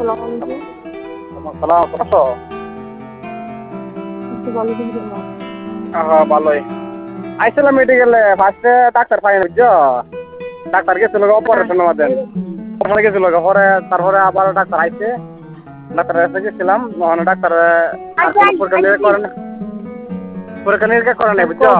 আসসালামু আলাইকুম। সালাম কত একটু ভালো করে বলুন। ভালোই আইছিলাম মেডিকেলে ফার্স্টে ডাক্তার পাই না বুঝছো ডাক্তার গেছিল অপারেশন আমাদের ওখানে গেছিল পরে তারপরে আবার ডাক্তার আইছে ডাক্তারের কাছে গেছিলাম ওখানে ডাক্তার আর কোনো পরীক্ষা নিরীক্ষা করে নাই বুঝছো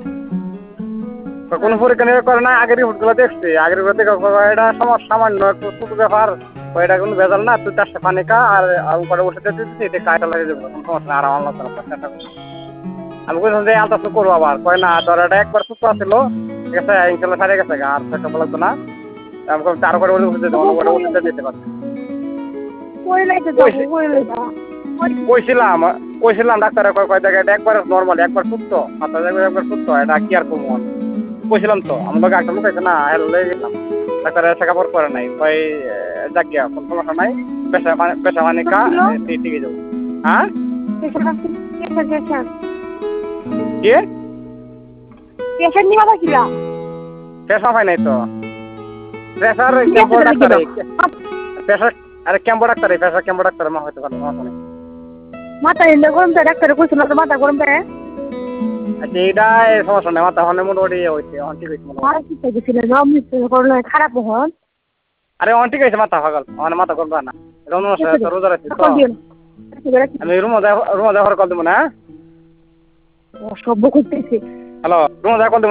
কোনো পরীক্ষা নিরীক্ষা করে না আগের রিপোর্টগুলো দেখছি আগের রিপোর্ট দেখে এটা সমস্যা সামান্য একটু ছোট ব্যাপার ওইটা কোনো ভেজাল না তুই 4টা পানি খা আর পরে ওষুধ দিতেছি এটা কাজটা লাগে যাবো কোনো সমস্যা না আর আমার লাগবে না আমি বলছিলাম যে আলট্রাসাউন্ড করবো আবার কয় না ধর এটা একবার সুস্থ ছিল ঠিক আছে ইনশাল্লাহ সারিয়ে গেছে আর চেকআপ লাগতো না আমি চার করে ওষুধ দিতে অন্য করে ওষুধ দিতে পারছি কইছিলাম ডাক্তার কয় জায়গায় এটা একবার নর্মাল একবার সুস্থ মাথা একবার সুস্থ এটা কি আর কমন কইছিলাম তো আমার লোক একটা লোক আছে না হ্যালো গেলাম ডাক্তারের চেকআপ করে নাই কয় যাক গিয়া কোনো সমস্যা নাই পেশা মানে কা ঠিকই যাবো হ্যাঁ কি পেশেন্ট নিয়ে আসিলা পেশা পাই নাই তো প্রেসার ক্যাম্পো ডাক্তার প্রেসার আরে ক্যাম্পো ডাক্তার প্রেসার ক্যাম্পো ডাক্তার মা হয়তো ভালো সমস্যা নেই মাথা এলে গরম তাই ডাক্তার কইছিল তো মাথা গরম তাই আচ্ছা এইটা সমস্যা নেই মাথা হনে মোটামুটি হয়েছে অন ঠিক হয়েছে আর কি কইছিল না মিস্ত্রি করলে খারাপ হন আরে অন ঠিক হয়েছে মাথা পাগল আমার মাথা করবা না রমন রোজা রাখছি তো আমি রুমে যাওয়ার কল দেবো না সভ্য করতেছি হ্যালো রুমে যাওয়ার কল